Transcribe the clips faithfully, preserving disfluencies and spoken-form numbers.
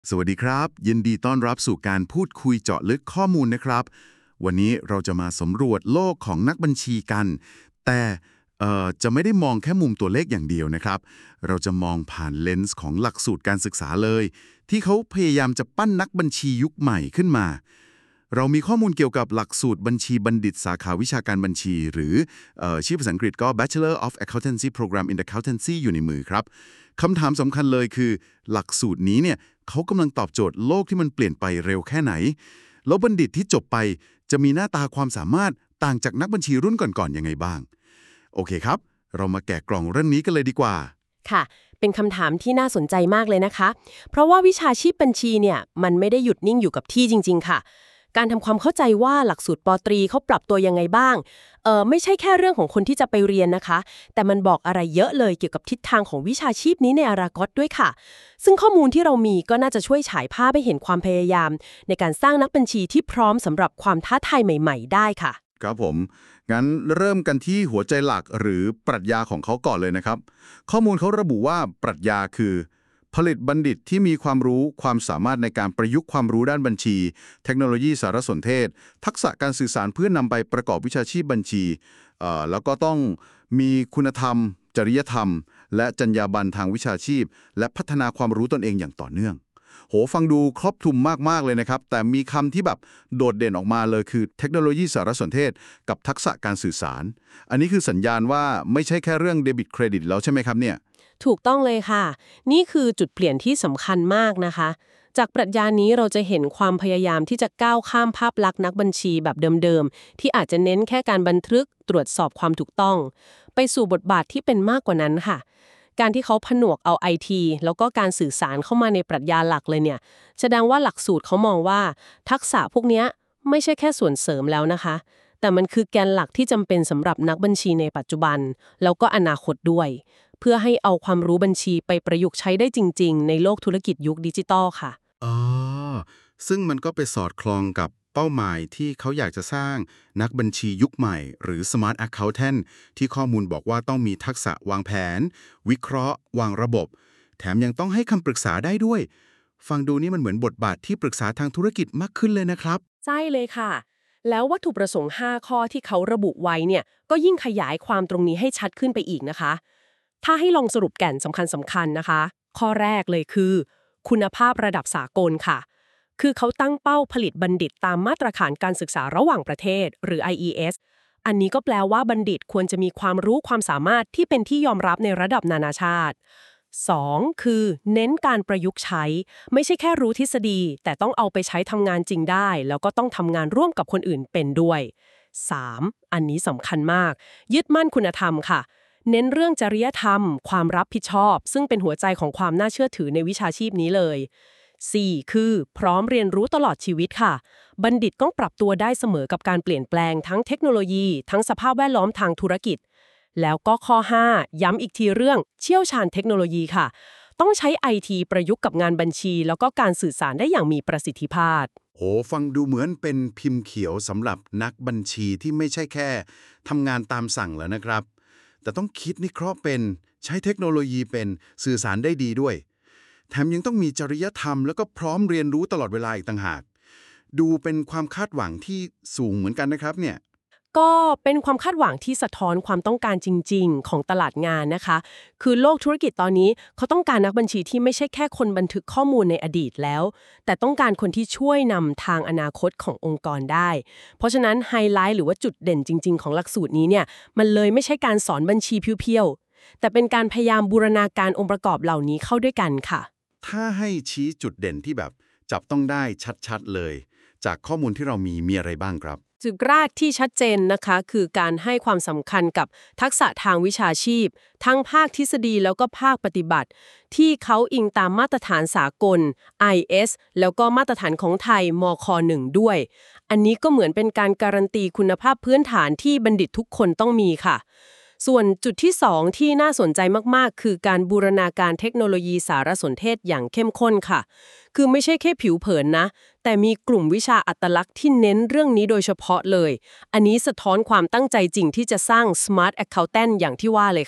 สวัสดีครับยินดีต้อนรับสู่การพูดคุยเจาะลึกข้อมูลนะครับวันนี้เราจะมาสำรวจโลกของนักบัญชีกันแต่เอ่อจะไม่ได้มองแค่มุมตัวเลขอย่างเดียวนะครับเราจะมองผ่านเลนส์ของหลักสูตรการศึกษาเลยที่เขาพยายามจะปั้นนักบัญชียุคใหม่ขึ้นมาเรามีข้อมูลเกี่ยวกับหลักสูตรบัญชีบัณฑิตสาขาวิชาการบัญชีหรือเอ่อชื่อภาษาอังกฤษก็ Bachelor of Accountancy Program in Accountancy อยู่ในมือครับคำถามสำคัญเลยคือหลักสูตรนี้เนี่ยเขากำลังตอบโจทย์โลกที่มันเปลี่ยนไปเร็วแค่ไหนแล้วบัณฑิตที่จบไปจะมีหน้าตาความสามารถต่างจากนักบัญชีรุ่นก่อนๆยังไงบ้างโอเคครับเรามาแกะกล่องเรื่องนี้กันเลยดีกว่าค่ะเป็นคำถามที่น่าสนใจมากเลยนะคะ เพราะว่าวิชาชีพบัญชีเนี่ยมันไม่ได้หยุดนิ่งอยู่กับที่จริงๆค่ะ การทำความเข้าใจว่าหลักสูตรปตรีเขาปรับตัวยังไงบ้างเออไม่ใช่แค่เรื่องของคนที่จะไปเรียนนะคะ แต่มันบอกอะไรเยอะเลยเกี่ยวกับทิศทางของวิชาชีพนี้ในอนาคตด้วยค่ะ ซึ่งข้อมูลที่เรามีก็น่าจะช่วยฉายภาพให้เห็นความพยายามในการสร้างนักบัญชีที่พร้อมสำหรับความท้าทายใหม่ๆได้ค่ะครับผมงั้นเริ่มกันที่หัวใจหลักหรือปรัชญาของเขาก่อนเลยนะครับข้อมูลเขาระบุว่าปรัชญาคือผลิตบัณฑิตที่มีความรู้ความสามารถในการประยุกต์ความรู้ด้านบัญชีเทคโนโลยีสารสนเทศทักษะการสื่อสารเพื่อนำไปประกอบวิชาชีพบัญชีเอ่อแล้วก็ต้องมีคุณธรรมจริยธรรมและจรรยาบรรณทางวิชาชีพและพัฒนาความรู้ตนเองอย่างต่อเนื่องโหฟังดูครอบคลุมมากๆเลยนะครับแต่มีคำที่แบบโดดเด่นออกมาเลยคือเทคโนโลยีสารสนเทศกับทักษะการสื่อสารอันนี้คือสัญญาณว่าไม่ใช่แค่เรื่องเดบิตเครดิตแล้วใช่ไหมครับเนี่ยถูกต้องเลยค่ะนี่คือจุดเปลี่ยนที่สำคัญมากนะคะจากปรัชญานี้เราจะเห็นความพยายามที่จะก้าวข้ามภาพลักษณ์นักบัญชีแบบเดิมๆที่อาจจะเน้นแค่การบันทึกตรวจสอบความถูกต้องไปสู่บทบาทที่เป็นมากกว่านั้นค่ะการที่เขาผนวกเอา ไอ ที แล้วก็การสื่อสารเข้ามาในปรัชญาหลักเลยเนี่ยแสดงว่าหลักสูตรเขามองว่าทักษะพวกนี้ไม่ใช่แค่ส่วนเสริมแล้วนะคะแต่มันคือแกนหลักที่จำเป็นสำหรับนักบัญชีในปัจจุบันแล้วก็อนาคตด้วยเพื่อให้เอาความรู้บัญชีไปประยุกต์ใช้ได้จริงๆในโลกธุรกิจยุคดิจิตอลค่ะอ๋อซึ่งมันก็ไปสอดคล้องกับเป้าหมายที่เขาอยากจะสร้างนักบัญชียุคใหม่หรือ Smart Accountant ที่ข้อมูลบอกว่าต้องมีทักษะวางแผนวิเคราะห์วางระบบแถมยังต้องให้คำปรึกษาได้ด้วยฟังดูนี่มันเหมือนบทบาทที่ปรึกษาทางธุรกิจมากขึ้นเลยนะครับใช่เลยค่ะแล้ววัตถุประสงค์ห้าข้อที่เขาระบุไว้เนี่ยก็ยิ่งขยายความตรงนี้ให้ชัดขึ้นไปอีกนะคะถ้าให้ลองสรุปแก่นสำคัญสำคัญนะคะข้อแรกเลยคือคุณภาพระดับสากลค่ะคือเขาตั้งเป้าผลิตบัณฑิตตามมาตรฐานการศึกษาระหว่างประเทศหรือ ไอ อี เอส อันนี้ก็แปลว่าบัณฑิตควรจะมีความรู้ความสามารถที่เป็นที่ยอมรับในระดับนานาชาติสองคือเน้นการประยุกต์ใช้ไม่ใช่แค่รู้ทฤษฎีแต่ต้องเอาไปใช้ทำงานจริงได้แล้วก็ต้องทำงานร่วมกับคนอื่นเป็นด้วยสามอันนี้สำคัญมากยึดมั่นคุณธรรมค่ะเน้นเรื่องจริยธรรมความรับผิดชอบซึ่งเป็นหัวใจของความน่าเชื่อถือในวิชาชีพนี้เลยสี่คือพร้อมเรียนรู้ตลอดชีวิตค่ะบัณฑิตต้องปรับตัวได้เสมอกับการเปลี่ยนแปลงทั้งเทคโนโลยีทั้งสภาพแวดล้อมทางธุรกิจแล้วก็ข้อห้าย้ำอีกทีเรื่องเชี่ยวชาญเทคโนโลยีค่ะต้องใช้ ไอ ที ประยุกต์กับงานบัญชีแล้วก็การสื่อสารได้อย่างมีประสิทธิภาพโหฟังดูเหมือนเป็นพิมพ์เขียวสำหรับนักบัญชีที่ไม่ใช่แค่ทำงานตามสั่งแล้วนะครับแต่ต้องคิดนิเคราะห์เป็นใช้เทคโนโลยีเป็นสื่อสารได้ดีด้วยแถมยังต้องมีจริยธรรมแล้วก็พร้อมเรียนรู้ตลอดเวลาอีกต่างหากดูเป็นความคาดหวังที่สูงเหมือนกันนะครับเนี่ยก็เป็นความคาดหวังที่สะท้อนความต้องการจริงๆของตลาดงานนะคะคือโลกธุรกิจตอนนี้เขาต้องการนักบัญชีที่ไม่ใช่แค่คนบันทึกข้อมูลในอดีตแล้วแต่ต้องการคนที่ช่วยนำทางอนาคตขององค์กรได้เพราะฉะนั้นไฮไลท์หรือว่าจุดเด่นจริงๆของหลักสูตรนี้เนี่ยมันเลยไม่ใช่การสอนบัญชีเพียวๆแต่เป็นการพยายามบูรณาการองค์ประกอบเหล่านี้เข้าด้วยกันค่ะถ้าให้ชี้จุดเด่นที่แบบจับต้องได้ชัดๆเลยจากข้อมูลที่เรามีมีอะไรบ้างครับจุดแรกที่ชัดเจนนะคะคือการให้ความสำคัญกับทักษะทางวิชาชีพทั้งภาคทฤษฎีแล้วก็ภาคปฏิบัติที่เขาอิงตามมาตรฐานสากล ไอ เอส แล้วก็มาตรฐานของไทยมค หนึ่ง ด้วยอันนี้ก็เหมือนเป็นการการันตีคุณภาพพื้นฐานที่บัณฑิตทุกคนต้องมีค่ะส่วนจุดที่สองที่น่าสนใจมากๆคือการบูรณาการเทคโนโลยีสารสนเทศอย่างเข้มข้นค่ะคือไม่ใช่แค่ผิวเผินนะแต่มีกลุ่มวิชาอัตลักษณ์ที่เน้นเรื่องนี้โดยเฉพาะเลยอันนี้สะท้อนความตั้งใจจริงที่จะสร้าง Smart Accountant อย่างที่ว่าเลยค่ะ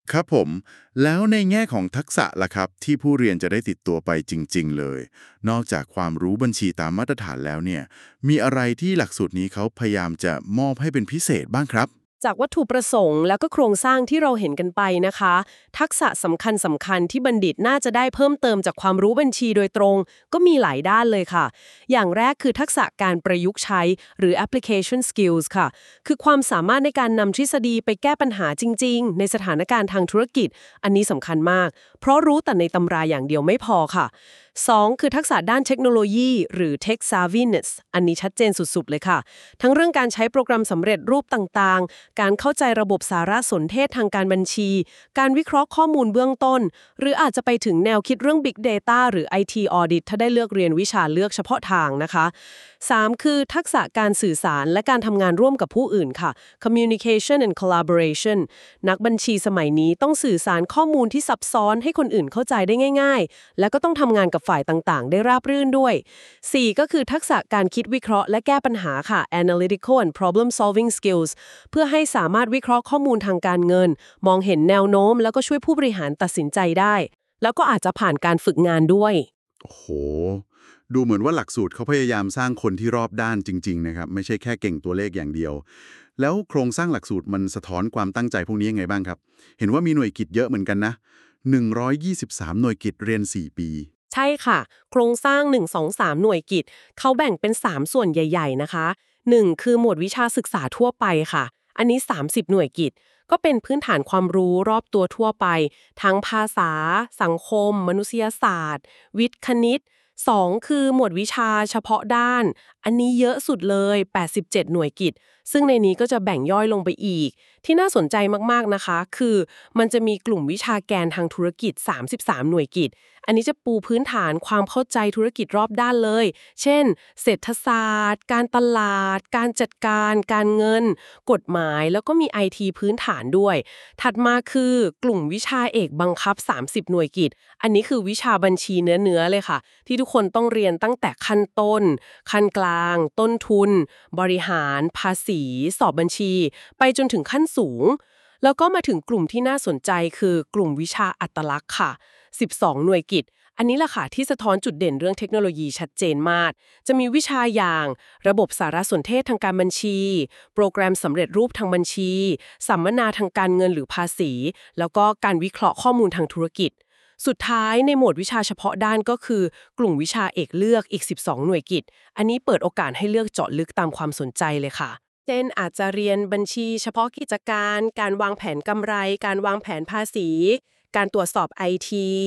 ครับผมแล้วในแง่ของทักษะล่ะครับที่ผู้เรียนจะได้ติดตัวไปจริงๆเลยนอกจากความรู้บัญชีตามมาตรฐานแล้วเนี่ยมีอะไรที่หลักสูตรนี้เขาพยายามจะมอบให้เป็นพิเศษบ้างครับจากวัตถุประสงค์แล้วก็โครงสร้างที่เราเห็นกันไปนะคะทักษะสำคัญสำคัญที่บัณฑิตน่าจะได้เพิ่มเติมจากความรู้บัญชีโดยตรงก็มีหลายด้านเลยค่ะอย่างแรกคือทักษะการประยุกต์ใช้หรือ application skills ค่ะคือความสามารถในการนำทฤษฎีไปแก้ปัญหาจริงๆในสถานการณ์ทางธุรกิจอันนี้สำคัญมากเพราะรู้แต่ในตำราอย่างเดียวไม่พอค่ะสองคือทักษะด้านเทคโนโลยีหรือ tech savviness อันนี้ชัดเจนสุดๆเลยค่ะทั้งเรื่องการใช้โปรแกรมสำเร็จรูปต่างๆการเข้าใจระบบสารสนเทศทางการบัญชี การวิเคราะห์ข้อมูลเบื้องต้น หรืออาจจะไปถึงแนวคิดเรื่อง Big Data หรือ ไอ ที Audit ถ้าได้เลือกเรียนวิชาเลือกเฉพาะทางนะคะสามคือทักษะการสื่อสารและการทำงานร่วมกับผู้อื่นค่ะ communication and collaboration นักบัญชีสมัยนี้ต้องสื่อสารข้อมูลที่ซับซ้อนให้คนอื่นเข้าใจได้ง่ายๆ และก็ต้องทำงานกับฝ่ายต่างๆ ได้ราบรื่นด้วยสี่ก็คือทักษะการคิดวิเคราะห์และแก้ปัญหาค่ะ analytical and problem solving skills เพื่อให้สามารถวิเคราะห์ข้อมูลทางการเงินมองเห็นแนวโน้มแล้วก็ช่วยผู้บริหารตัดสินใจได้แล้วก็อาจจะผ่านการฝึกงานด้วยโอ้โหดูเหมือนว่าหลักสูตรเขาพยายามสร้างคนที่รอบด้านจริงๆนะครับไม่ใช่แค่เก่งตัวเลขอย่างเดียวแล้วโครงสร้างหลักสูตรมันสะท้อนความตั้งใจพวกนี้ยังไงบ้างครับเห็นว่ามีหน่วยกิตเยอะเหมือนกันนะหนึ่งร้อยยี่สิบสามหน่วยกิตเรียนสี่ปีใช่ค่ะโครงสร้าง หนึ่ง สอง สาม หน่วยกิตเขาแบ่งเป็น สาม ส่วนใหญ่ๆนะคะหนึ่งคือหมวดวิชาศึกษาทั่วไปค่ะอันนี้สามสิบหน่วยกิตก็เป็นพื้นฐานความรู้รอบตัวทั่วไปทั้งภาษาสังคมมนุษยศาสตร์วิทย์คณิตสองคือหมวดวิชาเฉพาะด้านอันนี้เยอะสุดเลยแปดสิบเจ็ดหน่วยกิตซึ่งในนี้ก็จะแบ่งย่อยลงไปอีกที่น่าสนใจมากๆนะคะคือมันจะมีกลุ่มวิชาแกนทางธุรกิจสามสิบสามหน่วยกิตอันนี้จะปูพื้นฐานความเข้าใจธุรกิจรอบด้านเลย เช่นเศรษฐศาสตร์ การตลาด การจัดการ การเงิน กฎหมาย แล้วก็มี ไอ ที พื้นฐานด้วย ถัดมาคือกลุ่มวิชาเอกบังคับ สามสิบ หน่วยกิตอันนี้คือวิชาบัญชีเนื้อๆเลยค่ะ ที่ทุกคนต้องเรียนตั้งแต่ขั้นต้น ขั้นกลาง ต้นทุน บริหาร ภาษี สอบบัญชี ไปจนถึงขั้นสูง แล้วก็มาถึงกลุ่มที่น่าสนใจคือกลุ่มวิชาอัตลักษณ์ค่ะสิบสองหน่วยกิตอันนี้แหละค่ะที่สะท้อนจุดเด่นเรื่องเทคโนโลยีชัดเจนมากจะมีวิชาอย่างระบบสารสนเทศทางการบัญชีโปรแกรมสำเร็จรูปทางบัญชีสัมมนาทางการเงินหรือภาษี แล้วก็การวิเคราะห์ข้อมูลทางธุรกิจสุดท้ายในหมวดวิชาเฉพาะด้านก็คือกลุ่มวิชาเอกเลือกอีกสิบสองหน่วยกิตอันนี้เปิดโอกาสให้เลือกเจาะลึกตามความสนใจเลยค่ะเช่นอาจจะเรียนบัญชีเฉพาะกิจการ การวางแผนกำไร การวางแผนภาษี การตรวจสอบ ไอ ที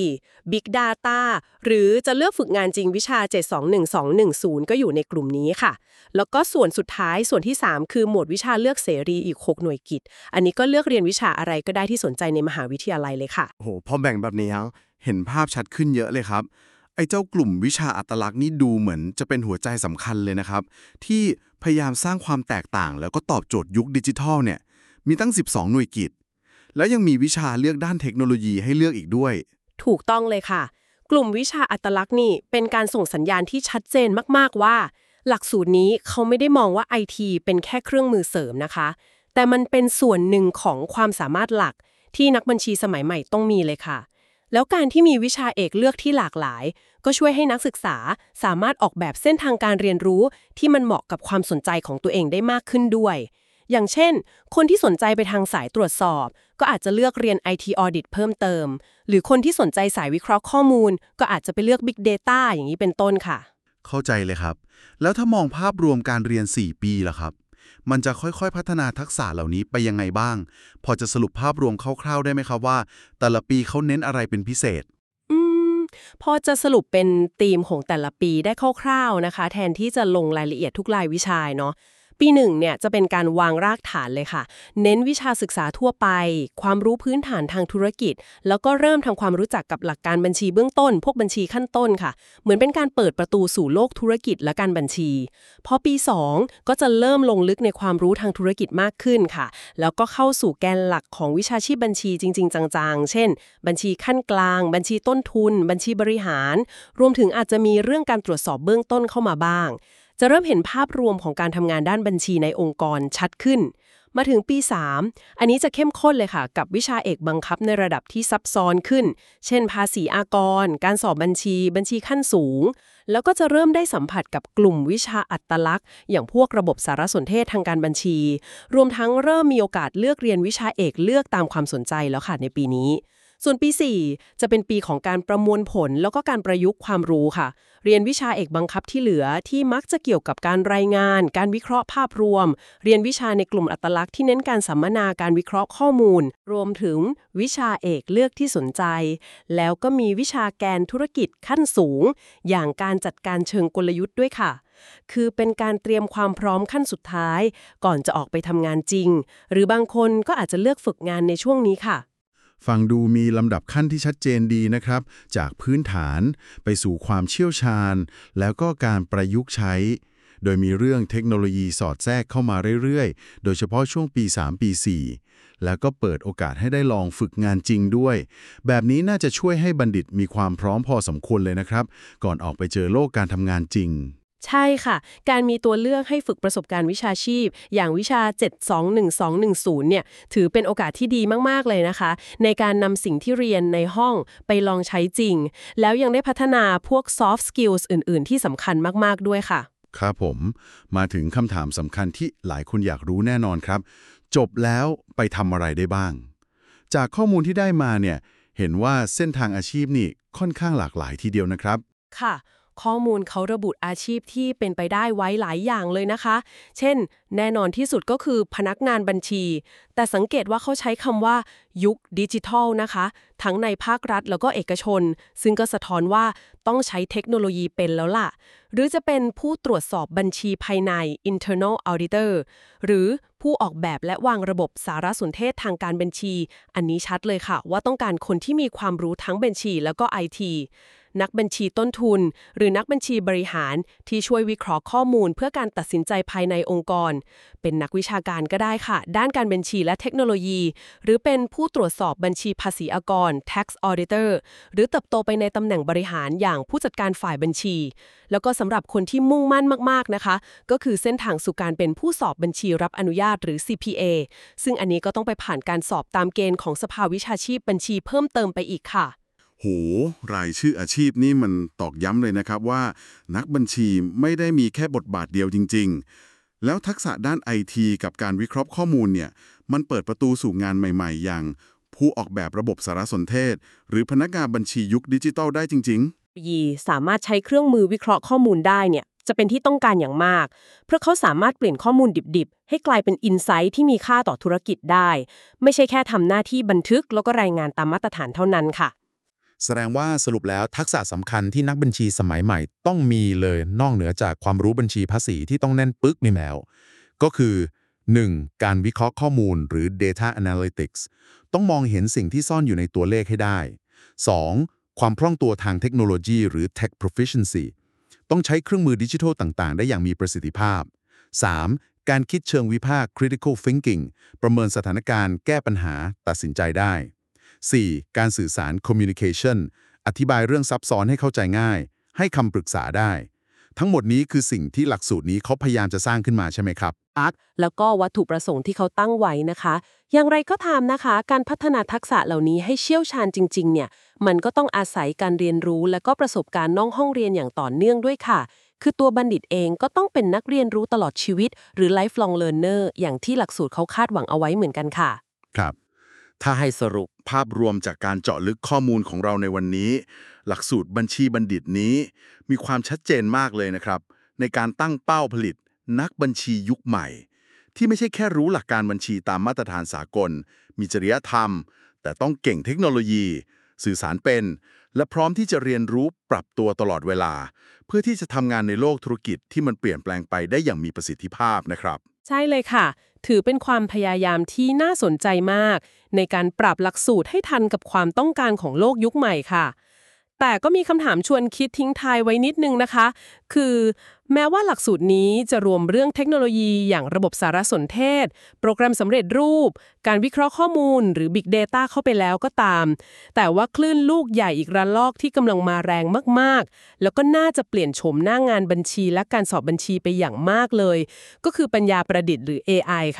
Big Data หรือจะเลือกฝึกงานจริงวิชา เจ็ด สอง หนึ่ง สอง หนึ่ง ศูนย์ ก็อยู่ในกลุ่มนี้ค่ะ แล้วก็ส่วนสุดท้ายส่วนที่ สาม คือหมวดวิชาเลือกเสรีอีก หก หน่วยกิตอันนี้ก็เลือกเรียนวิชาอะไรก็ได้ที่สนใจในมหาวิทยาลัยเลยค่ะโอ้โหพอแบ่งแบบนี้แล้วเห็นภาพชัดขึ้นเยอะเลยครับไอ้เจ้ากลุ่มวิชาอัตลักษณ์นี่ดูเหมือนจะเป็นหัวใจสำคัญเลยนะครับที่พยายามสร้างความแตกต่างแล้วก็ตอบโจทย์ยุคดิจิทัลเนี่ยมีตั้งสิบสองหน่วยกิตแล้วยังมีวิชาเลือกด้านเทคโนโลยีให้เลือกอีกด้วยถูกต้องเลยค่ะกลุ่มวิชาอัตลักษณ์นี่เป็นการส่งสัญญาณที่ชัดเจนมากๆว่าหลักสูตรนี้เขาไม่ได้มองว่า ไอ ที เป็นแค่เครื่องมือเสริมนะคะแต่มันเป็นส่วนหนึ่งของความสามารถหลักที่นักบัญชีสมัยใหม่ต้องมีเลยค่ะแล้วการที่มีวิชาเอกเลือกที่หลากหลายก็ช่วยให้นักศึกษาสามารถออกแบบเส้นทางการเรียนรู้ที่มันเหมาะกับความสนใจของตัวเองได้มากขึ้นด้วยอย่างเช่นคนที่สนใจไปทางสายตรวจสอบก็อาจจะเลือกเรียน ไอ ที Audit เพิ่มเติมหรือคนที่สนใจสายวิเคราะห์ข้อมูลก็อาจจะไปเลือก Big Data อย่างนี้เป็นต้นค่ะเข้าใจเลยครับแล้วถ้ามองภาพรวมการเรียนสี่ปีล่ะครับมันจะค่อยๆพัฒนาทักษะเหล่านี้ไปยังไงบ้างพอจะสรุปภาพรวมคร่าวๆได้ไหมครับว่าแต่ละปีเขาเน้นอะไรเป็นพิเศษอืมพอจะสรุปเป็นธีมของแต่ละปีได้คร่าวๆนะคะแทนที่จะลงรายละเอียดทุกรายวิชาเนาะปีหนึ่งเนี่ยจะเป็นการวางรากฐานเลยค่ะเน้นวิชาศึกษาทั่วไปความรู้พื้นฐานทางธุรกิจแล้วก็เริ่มทำความรู้จักกับหลักการบัญชีเบื้องต้นพวกบัญชีขั้นต้นค่ะเหมือนเป็นการเปิดประตูสู่โลกธุรกิจและการบัญชีพอปีสองก็จะเริ่มลงลึกในความรู้ทางธุรกิจมากขึ้นค่ะแล้วก็เข้าสู่แกนหลักของวิชาชีพบัญชีจริงๆจังๆเช่นบัญชีขั้นกลางบัญชีต้นทุนบัญชีบริหารรวมถึงอาจจะมีเรื่องการตรวจสอบเบื้องต้นเข้ามาบ้างจะเริ่มเห็นภาพรวมของการทำงานด้านบัญชีในองค์กรชัดขึ้นมาถึงปีสามอันนี้จะเข้มข้นเลยค่ะกับวิชาเอกบังคับในระดับที่ซับซ้อนขึ้นเช่นภาษีอากรการสอบบัญชีบัญชีขั้นสูงแล้วก็จะเริ่มได้สัมผัสกับกลุ่มวิชาอัตลักษณ์อย่างพวกระบบสารสนเทศทางการบัญชีรวมทั้งเริ่มมีโอกาสเลือกเรียนวิชาเอกเลือกตามความสนใจแล้วค่ะในปีนี้ส่วนปีสี่จะเป็นปีของการประมวลผลแล้วก็การประยุกต์ความรู้ค่ะเรียนวิชาเอกบังคับที่เหลือที่มักจะเกี่ยวกับการรายงานการวิเคราะห์ภาพรวมเรียนวิชาในกลุ่มอัตลักษณ์ที่เน้นการสัมมนาการวิเคราะห์ข้อมูลรวมถึงวิชาเอกเลือกที่สนใจแล้วก็มีวิชาแกนธุรกิจขั้นสูงอย่างการจัดการเชิงกลยุทธ์ด้วยค่ะคือเป็นการเตรียมความพร้อมขั้นสุดท้ายก่อนจะออกไปทำงานจริงหรือบางคนก็อาจจะเลือกฝึกงานในช่วงนี้ค่ะฟังดูมีลำดับขั้นที่ชัดเจนดีนะครับจากพื้นฐานไปสู่ความเชี่ยวชาญแล้วก็การประยุกต์ใช้โดยมีเรื่องเทคโนโลยีสอดแทรกเข้ามาเรื่อยๆโดยเฉพาะช่วงปีสามปีสี่แล้วก็เปิดโอกาสให้ได้ลองฝึกงานจริงด้วยแบบนี้น่าจะช่วยให้บัณฑิตมีความพร้อมพอสมควรเลยนะครับก่อนออกไปเจอโลกการทำงานจริงใช่ค่ะการมีตัวเลือกให้ฝึกประสบการณ์วิชาชีพอย่างวิชาเจ็ด สอง หนึ่ง สอง หนึ่ง ศูนย์เนี่ยถือเป็นโอกาสที่ดีมากๆเลยนะคะในการนำสิ่งที่เรียนในห้องไปลองใช้จริงแล้วยังได้พัฒนาพวก soft skills อื่นๆที่สำคัญมากๆด้วยค่ะครับผมมาถึงคำถามสำคัญที่หลายคนอยากรู้แน่นอนครับจบแล้วไปทำอะไรได้บ้างจากข้อมูลที่ได้มาเนี่ยเห็นว่าเส้นทางอาชีพนี่ค่อนข้างหลากหลายทีเดียวนะครับค่ะข้อมูลเขาระบุอาชีพที่เป็นไปได้ไว้หลายอย่างเลยนะคะ เช่นแน่นอนที่สุดก็คือพนักงานบัญชี แต่สังเกตว่าเขาใช้คำว่ายุคดิจิทัลนะคะทั้งในภาครัฐแล้วก็เอกชน ซึ่งก็สะท้อนว่าต้องใช้เทคโนโลยีเป็นแล้วล่ะ หรือจะเป็นผู้ตรวจสอบบัญชีภายใน internal auditor หรือผู้ออกแบบและวางระบบสารสนเทศทางการบัญชี อันนี้ชัดเลยค่ะว่าต้องการคนที่มีความรู้ทั้งบัญชีแล้วก็ ไอ ที นักบัญชีต้นทุนหรือนักบัญชีบริหารที่ช่วยวิเคราะห์ข้อมูลเพื่อการตัดสินใจภายในองค์กรเป็นนักวิชาการก็ได้ค่ะด้านการบัญชีและเทคโนโลยีหรือเป็นผู้ตรวจสอบบัญชีภาษีอากร tax auditor หรือเติบโตไปในตำแหน่งบริหารอย่างผู้จัดการฝ่ายบัญชีแล้วก็สำหรับคนที่มุ่งมั่นมากๆนะคะก็คือเส้นทางสู่การเป็นผู้สอบบัญชีรับอนุญาตหรือ ซี พี เอ ซึ่งอันนี้ก็ต้องไปผ่านการสอบตามเกณฑ์ของสภาวิชาชีพบัญชีเพิ่มเติมไปอีกค่ะโหรายชื่ออาชีพนี่มันตอกย้ำเลยนะครับว่านักบัญชีไม่ได้มีแค่บทบาทเดียวจริงๆแล้วทักษะด้าน ไอ ที กับการวิเคราะห์ข้อมูลเนี่ยมันเปิดประตูสู่งานใหม่ๆอย่างผู้ออกแบบระบบสารสนเทศหรือพนักงานบัญชียุคดิจิทัลได้จริงๆยีสามารถใช้เครื่องมือวิเคราะห์ข้อมูลได้เนี่ยจะเป็นที่ต้องการอย่างมากเพราะเขาสามารถเปลี่ยนข้อมูลดิบๆให้กลายเป็นอินไซต์ที่มีค่าต่อธุรกิจได้ไม่ใช่แค่ทำหน้าที่บันทึกแล้วก็รายงานตามมาตรฐานเท่านั้นค่ะแสดงว่าสรุปแล้วทักษะสำคัญที่นักบัญชีสมัยใหม่ต้องมีเลยนอกเหนือจากความรู้บัญชีภาษีที่ต้องแน่นปึ๊กนี่แล้วก็คือ หนึ่ง. การวิเคราะห์ข้อมูลหรือ data analytics ต้องมองเห็นสิ่งที่ซ่อนอยู่ในตัวเลขให้ได้ สอง. ความคล่องตัวทางเทคโนโลยีหรือ tech proficiency ต้องใช้เครื่องมือดิจิทัลต่างๆได้อย่างมีประสิทธิภาพ สาม. การคิดเชิงวิพากษ์ critical thinking ประเมินสถานการณ์แก้ปัญหาตัดสินใจได้สี่. การสื่อสาร communication อธิบายเรื่องซับซ้อนให้เข้าใจง่ายให้คำปรึกษาได้ทั้งหมดนี้คือสิ่งที่หลักสูตรนี้เขาพยายามจะสร้างขึ้นมาใช่ไหมครับอาร์คแล้วก็วัตถุประสงค์ที่เขาตั้งไว้นะคะอย่างไรก็ตามนะคะการพัฒนาทักษะเหล่านี้ให้เชี่ยวชาญจริงๆเนี่ยมันก็ต้องอาศัยการเรียนรู้และก็ประสบการณ์นอกห้องเรียนอย่างต่อเนื่องด้วยค่ะคือตัวบัณฑิตเองก็ต้องเป็นนักเรียนรู้ตลอดชีวิตหรือ lifelong learner อย่างที่หลักสูตรเขาคาดหวังเอาไว้เหมือนกันค่ะครับถ้าให้สรุปภาพรวมจากการเจาะลึกข้อมูลของเราในวันนี้หลักสูตรบัญชีบัณฑิตนี้มีความชัดเจนมากเลยนะครับในการตั้งเป้าผลิตนักบัญชียุคใหม่ที่ไม่ใช่แค่รู้หลักการบัญชีตามมาตรฐานสากลมีจริยธรรมแต่ต้องเก่งเทคโนโลยีสื่อสารเป็นและพร้อมที่จะเรียนรู้ปรับตัวตลอดเวลาเพื่อที่จะทำงานในโลกธุรกิจที่มันเปลี่ยนแปลงไปได้อย่างมีประสิทธิภาพนะครับใช่เลยค่ะถือเป็นความพยายามที่น่าสนใจมากในการปรับหลักสูตรให้ทันกับความต้องการของโลกยุคใหม่ค่ะแต่ก็มีคำถามชวนคิดทิ้งท้ายไว้นิดนึงนะคะคือแม้ว่าหลักสูตรนี้จะรวมเรื่องเทคโนโลยีอย่างระบบสารสนเทศโปรแกรมสำเร็จรูปการวิเคราะห์ข้อมูลหรือ Big Data เข้าไปแล้วก็ตามแต่ว่าคลื่นลูกใหญ่อีกระลอกที่กำลังมาแรงมากๆแล้วก็น่าจะเปลี่ยนโฉมหน้างานบัญชีและการสอบบัญชีไปอย่างมากเลยก็คือปัญญาประดิษฐ์หรือ เอ ไอ ค่ะ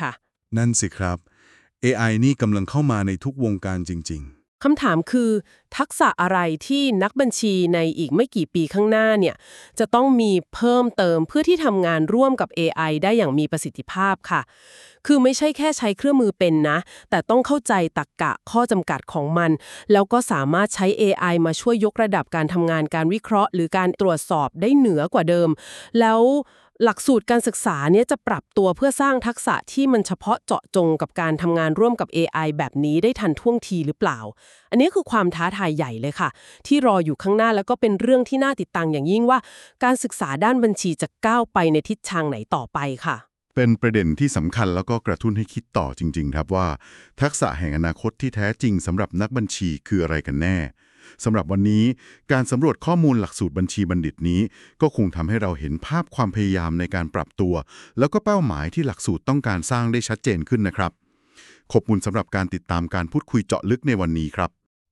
นั่นสิครับ เอ ไอ นี่กำลังเข้ามาในทุกวงการจริงคำถามคือทักษะอะไรที่นักบัญชีในอีกไม่กี่ปีข้างหน้าเนี่ยจะต้องมีเพิ่มเติมเพื่อที่ทำงานร่วมกับ เอ ไอ ได้อย่างมีประสิทธิภาพค่ะคือไม่ใช่แค่ใช้เครื่องมือเป็นนะแต่ต้องเข้าใจตรรกะข้อจำกัดของมันแล้วก็สามารถใช้ เอ ไอ มาช่วยยกระดับการทำงานการวิเคราะห์หรือการตรวจสอบได้เหนือกว่าเดิมแล้วหลักสูตรการศึกษาเนี่ยจะปรับตัวเพื่อสร้างทักษะที่มันเฉพาะเจาะจงกับการทำงานร่วมกับ เอ ไอ แบบนี้ได้ทันท่วงทีหรือเปล่าอันนี้คือความท้าทายใหญ่เลยค่ะที่รออยู่ข้างหน้าแล้วก็เป็นเรื่องที่น่าติดตามอย่างยิ่งว่าการศึกษาด้านบัญชีจะก้าวไปในทิศทางไหนต่อไปค่ะเป็นประเด็นที่สำคัญแล้วก็กระตุ้นให้คิดต่อจริงๆครับว่าทักษะแห่งอนาคตที่แท้จริงสำหรับนักบัญชีคืออะไรกันแน่สำหรับวันนี้การสำรวจข้อมูลหลักสูตรบัญชีบัณฑิตนี้ก็คงทำให้เราเห็นภาพความพยายามในการปรับตัวแล้วก็เป้าหมายที่หลักสูตรต้องการสร้างได้ชัดเจนขึ้นนะครับขอบคุณสำหรับการติดตามการพูดคุยเจาะลึกในวันนี้ครับ